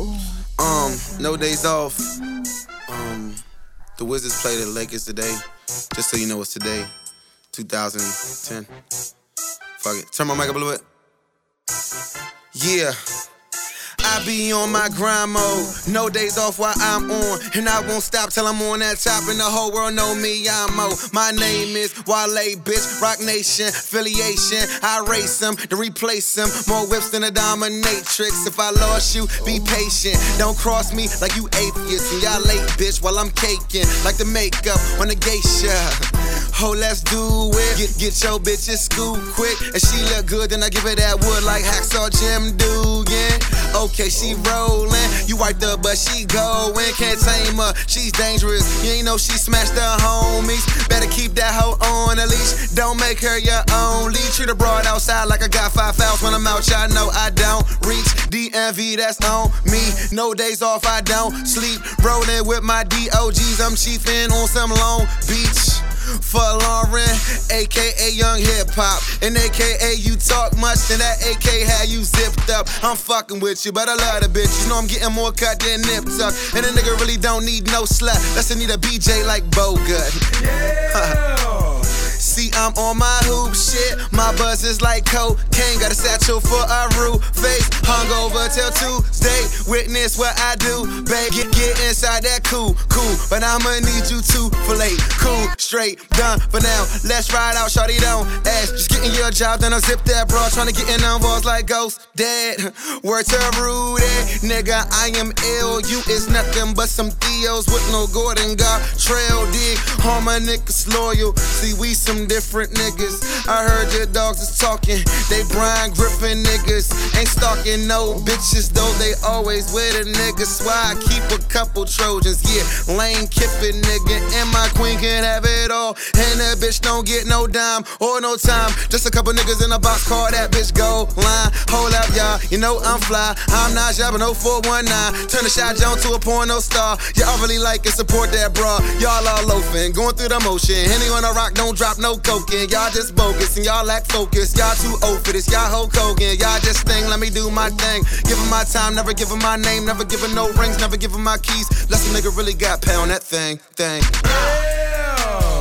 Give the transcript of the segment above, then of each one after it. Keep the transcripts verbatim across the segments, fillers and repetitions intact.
Um, no days off. Um, the Wizards play the Lakers today. Just so you know, it's today, two thousand ten. Fuck it. Turn my mic up a little bit. Yeah. I be on my grind mode, no days off while I'm on, and I won't stop till I'm on that top, and the whole world know me, I'm Mo. My name is Wale, bitch, Rock Nation, affiliation, I race them, to replace them, more whips than a dominatrix. If I lost you, be patient, don't cross me like you atheists, and y'all late, bitch, while I'm caking, like the makeup on the geisha. Oh, let's do it, get, get your bitches school quick, and she look good, then I give her that wood like Hacksaw Jim Dugan. Okay, she rollin', you wiped up, but she goin', can't tame her, she's dangerous, you ain't know she smashed her homies, better keep that hoe on a leash, don't make her your only, treat her broad outside like I got five fouls when I'm out, y'all know I don't reach, D M V, that's on me, no days off, I don't sleep, rollin' with my D O Gs, I'm chiefin' on some Long Beach. For Lauren, A K A Young Hip Hop, and A K A you talk much, and that A K how you zipped up. I'm fucking with you, but I love the bitch. You know I'm getting more cut than nip tuck, and a nigga really don't need no slut. Let's need a B J like Bogut. Yeah. See, I'm on my hoop shit. My buzz is like cocaine. Got a satchel for a roof face. Hungover till Tuesday. Witness what I do, babe. Get, get inside that cool, cool. But I'ma need you to fillet. Cool, straight, done for now. Let's ride out, shawty, don't ask. Just getting your job, then I zip that bra. Tryna get in on balls like Ghost Dad. Word to Rudy. Nigga, I am ill. You is nothing but some Theos with no Gordon God. Trail dig. All my niggas loyal. See, we some different niggas. I heard your dogs is talking. They Brian Griffin niggas. Ain't stalking no bitches, though they always with a nigga. So I keep a couple Trojans. Yeah, Lane Kiffin nigga. And my queen can have it all. And that bitch don't get no dime or no time. Just a couple niggas in a box, call that bitch Gold Line. Hold up, y'all. You know I'm fly. I'm not jabbing no four one nine. Turn the Shot Jones to a porno star. Y'all really like and support that bra. Y'all all loafing, going through the motion. Henny on a rock, don't drop no coking. Y'all just bogus and y'all lack focus. Y'all too old for this, y'all Hulk Hogan. Y'all just sting, let me do my thing. Give him my time, never give him my name. Never give him no rings, never give him my keys. Less a nigga really got pay on that thing, thing. Yeah.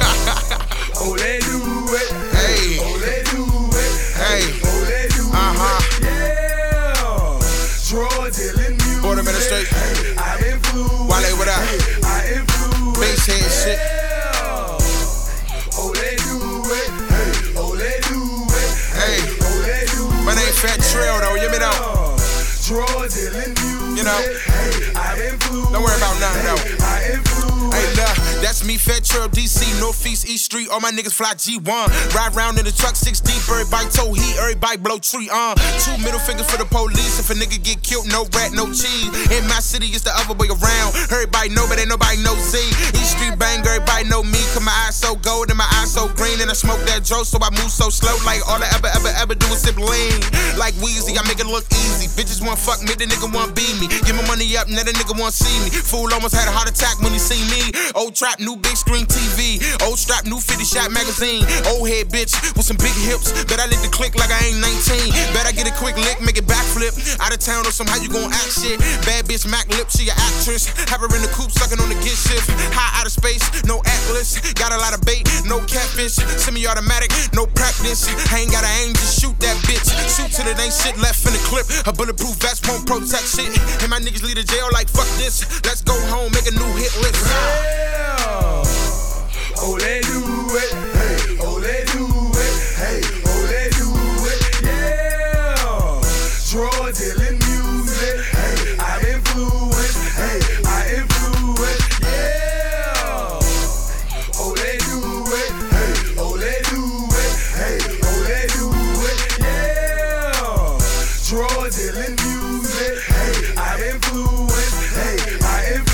Oh, they do it. Hey. Oh, they do it. Hey. Oh, they do Uh-huh. it. Yeah. Drug dealing music. Board administration. Hey, I'm influenced. Wale, what up? Hey, I influence. Bass head shit. Yeah. Oh, they do it. Hey. Oh, they do it. Hey. Oh, they do it. My name Fat Trail though, you me know. Drug dealing music. You know. Hey, I'm influenced. Don't worry about nothing though. Hey, I influence. Hey, look, that's me, Fat Trail, D C, Northeast, East Street. All my niggas fly G one. Ride round in the truck, six deep, everybody toe heat, everybody blow tree. Uh, two middle fingers for the police. If a nigga get killed, no rat, no cheese. In my city, it's the other way around. Everybody know, but ain't nobody know Z. East Street bang, everybody know me. Cause my eyes so gold and my eyes so green. And I smoke that dro, so I move so slow. Like all I ever, ever, ever do is sip lean. Like Weezy, I make it look easy. Bitches want fuck me, the nigga want be me. Give my money up, now the nigga want see me. Fool almost had a heart attack when he see me. Old trap, new big screen T V. Old strap, new fifty shot magazine. Old head bitch with some big hips. Bet I lit the click like I ain't nineteen. Bet I get a quick lick, make it backflip. Out of town or somehow you gon' act shit. Bad bitch Mac Lip, she a actress. Have her in the coop sucking on the get shift. High out of space, no Atlas. Got a lot of bait, no catfish. Semi-automatic, no practice. I ain't gotta aim, just shoot that bitch. Shoot till it ain't shit left in the clip. A bulletproof vest won't protect shit. And my niggas leave the jail like fuck this. Let's go home, make a new hit list. Yeah. Oh, they do it. Hey. Oh, they do it. Hey. Oh, they do it. Yeah. Drug dealing music. Hey. I'm influenced. Hey. I influence. Yeah. Oh, they do it. Hey. Oh, they do it. Hey. Oh, they do it. Yeah. Drug dealing music. Hey. I'm influenced. Hey. I influence.